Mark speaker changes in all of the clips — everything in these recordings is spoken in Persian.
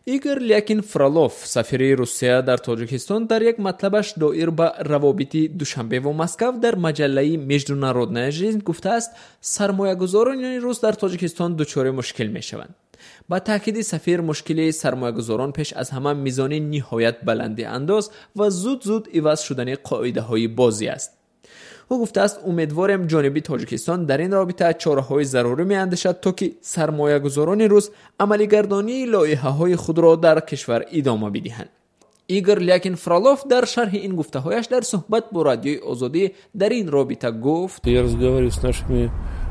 Speaker 1: ایگور لیاکین فرالوف سفیر روسیه در تاجیکستان در یک مطلبش دایر به روابط دوشنبه و مسکو در مجله международная жизнь گفته است سرمایه‌گذاران روس در تاجیکستان دچار مشکل می‌شوند. با تاکید سفیر مشکل سرمایه‌گذاران پیش از همه میزان نهایت بلند انداز و زود عوض شدن قاعده‌های بازی است. او گفته است امیدوارم جانب تاجیکستان در این رابطه چاره‌های ضروری می‌اندیشد تا که سرمایه‌گذاران روس عملی‌گردانی لایحه‌های خود را در کشور ادامه بدهند. ایگور لیاکین فرالوف در شرح این گفته‌هایش در صحبت با رادیوی آزادی در این رابطه گفت:
Speaker 2: Я разговариваю с нашими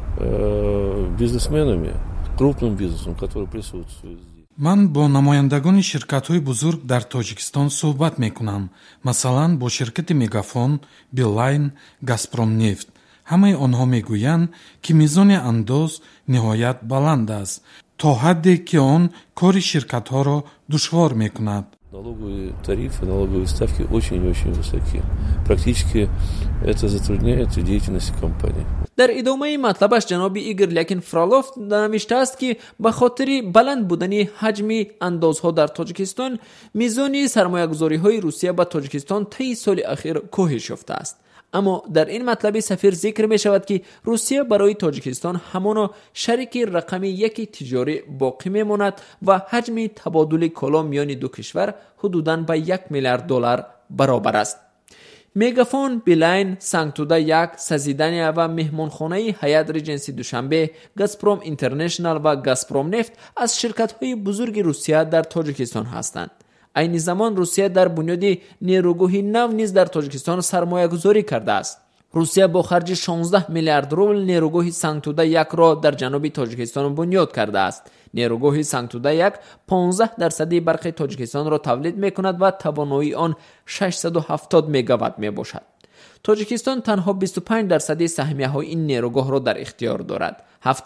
Speaker 2: бизнесменами, крупным бизнесом, который присутствует здесь.
Speaker 3: من با نمایندگان شرکت‌های بزرگ در تاجیکستان صحبت می‌کنم. مثلا با شرکت مگافون، بیلاین، گازپروم نفت. همه آنها میگویند که میزان انداز نهایت بلند است تا حدی که آن کار شرکت‌ها را دشوار می‌کند.
Speaker 2: Налоговые тарифы, налоговые ставки очень высоки. Практически это затрудняет деятельность компании.
Speaker 1: در ادامه مطلبش جناب ایگور لیاکین فرالوف نوشته است که به خاطر بلند بودن حجم اندازها در تاجیکستان میزان سرمایه‌گذاری‌های روسیه به تاجیکستان طی سال اخیر کاهش یافته است. اما در این مطلب سفیر ذکر می شود که روسیه برای تاجیکستان همانا شریک رقم یک تجاری باقی می ماند و حجم تبادل کالا میان دو کشور حدوداً به $1 میلیارد برابر است. مگافون، بیلاین، سانگتودا یک، سازیدنیا و مهمانخانه هیات ریجنسی دوشنبه، گازپروم اینترنشنال و گازپروم نفت از شرکت‌های بزرگ روسیه در تاجیکستان هستند. این زمان روسیه در بنیاد نیروگاه نو نیز در تاجیکستان سرمایه گذاری کرده است. روسیه با خرج 16 میلیارد روبل نیروگاه سانگتودا یک را در جنوب تاجیکستان بنیاد کرده است. نیروگاه سانگتودا یک 15% برق تاجیکستان را تولید می‌کند و توانایی آن 670 مگاوات میباشد. تاجیکستان تنها 25% سهمیه‌های این نیروگاه را در اختیار دارد.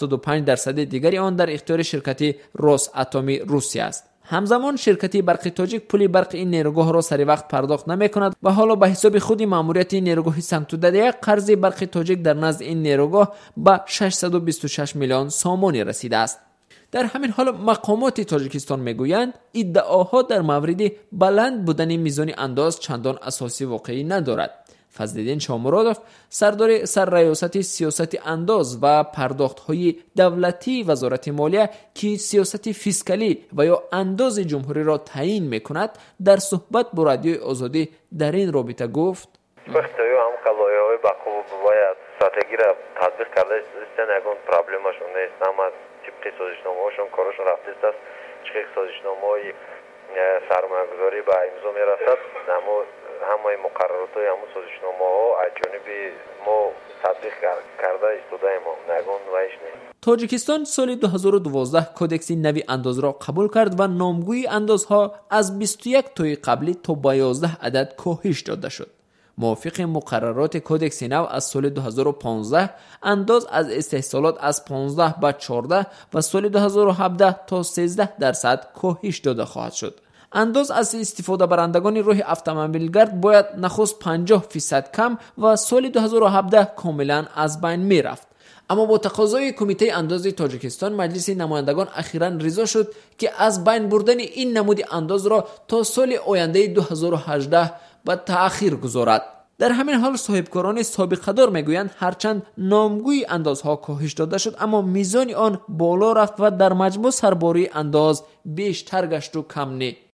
Speaker 1: 75% دیگری آن در اختیار شرکت روس اتمی روسیه است. همزمان شرکت برق تاجیک پول برق این نیروگاه را سری وقت پرداخت نمی کند و حالا به حساب خود ماموریت نیروگاه سانگتودا یک قرض برق تاجیک در نزد این نیروگاه به 626 میلیون سامانی رسیده است. در همین حال مقامات تاجیکستان میگویند ادعاها در مورد بلند بودن میزان انداز چندان اساسی واقعی ندارد. فضلالدین شامرادوف سردار سرریاست سیاست انداز و پرداخت‌های دولتی وزارت مالیه که سیاست فیسکالی و یا انداز جمهوری را تعیین می‌کند در صحبت با رادیوی آزادی در این رابطه گفت:
Speaker 4: وقتی هم کالایهای باید استراتژی را تطبیق کرده است نگون پرابلمشون نیست اما تیپ سازشنامه‌هاشون کارشون رفته است چه سازشنامه‌های سرمایه‌گذاری به امضا میرسد اما همه مقررات و همه سازشنامه‌ها از جانب ما تطبیق کرده استوده ما نگون وایش نیست.
Speaker 1: تاجیکستان سال 2012 کدکس نوی انداز را قبول کرد و نامگوی اندازها از 21 تای قبلی تا به 11 عدد کاهش داده شد. موافق مقررات کدکس نو از سال 2015 انداز از استحصالات از 15 به 14 و سال 2017 تا 13% کاهش داده خواهد شد. انداز از استفاده برندگان راه اتومبیلگرد باید نخست 50% کم و سال 2017 کاملا از بین می رفت. اما با تقاضای کمیته انداز تاجیکستان مجلس نمایندگان اخیراً رضا شد که از بین بردن این نمود انداز را تا سال آینده 2018 به تأخیر گذارد. در همین حال صاحبکاران سابقه دار میگویند هرچند نامگوی اندازها کاهش داده شد اما میزان آن بالا رفت و در مجموع سرباری انداز بیشتر گشت و کم نه.